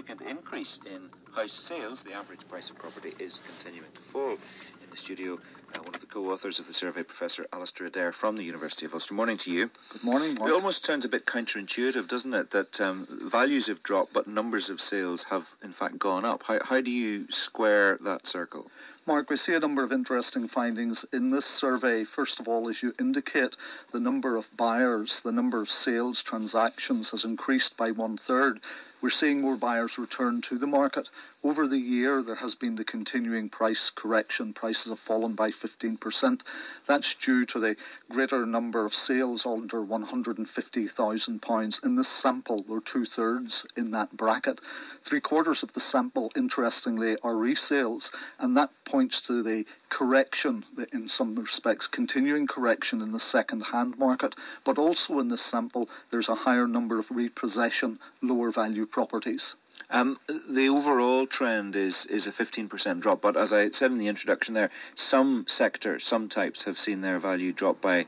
significant increase in house sales, the average price of property is continuing to fall. In the studio, one of the co-authors of the survey, Professor Alistair Adair from the University of Ulster. Morning to you. Good morning, Mark. It almost sounds a bit counterintuitive, doesn't it, that values have dropped but numbers of sales have in fact gone up. How do you square that circle? Mark, we see a number of interesting findings in this survey. First of all, as you indicate, the number of buyers, the number of sales transactions has increased by 1/3. We're seeing more buyers return to the market. Over the year, there has been the continuing price correction. Prices have fallen by 15%. That's due to the greater number of sales under £150,000. In this sample, we're 2/3 in that bracket. 3/4 of the sample, interestingly, are resales, and that points to the correction, in some respects, continuing correction in the second-hand market. But also in this sample, there's a higher number of repossession, lower-value properties. The overall trend is a 15% drop, but as I said in the introduction there, some sectors, some types have seen their value drop by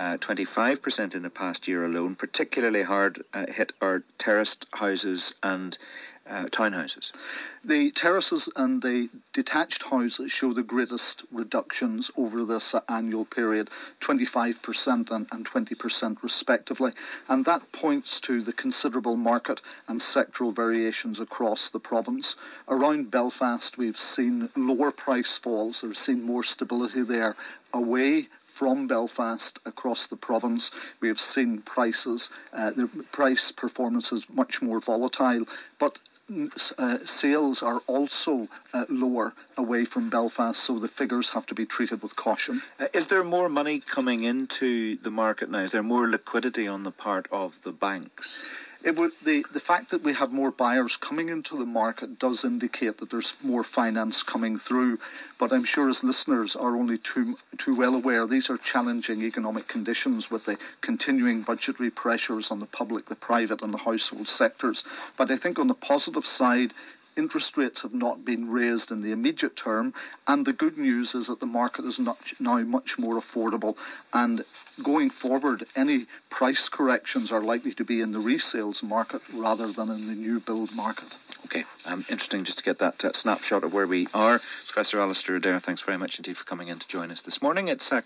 25% in the past year alone. Particularly hard hit are terraced houses and townhouses. The terraces and the detached houses show the greatest reductions over this annual period, 25% and 20% respectively. And that points to the considerable market and sectoral variations across the province. Around Belfast, we've seen lower price falls. We've seen more stability there. Away from Belfast across the province, we have seen prices, the price performance is much more volatile, but sales are also lower away from Belfast, so the figures have to be treated with caution. Is there more money coming into the market now? Is there more liquidity on the part of the banks? The fact that we have more buyers coming into the market does indicate that there's more finance coming through, but I'm sure as listeners are only too well aware, these are challenging economic conditions with the continuing budgetary pressures on the public, the private and the household sectors. But I think on the positive side, interest rates have not been raised in the immediate term, and the good news is that the market is now much more affordable, and going forward, any price corrections are likely to be in the resales market rather than in the new build market. Okay, interesting just to get that snapshot of where we are. Professor Alistair Adair, thanks very much indeed for coming in to join us this morning. It's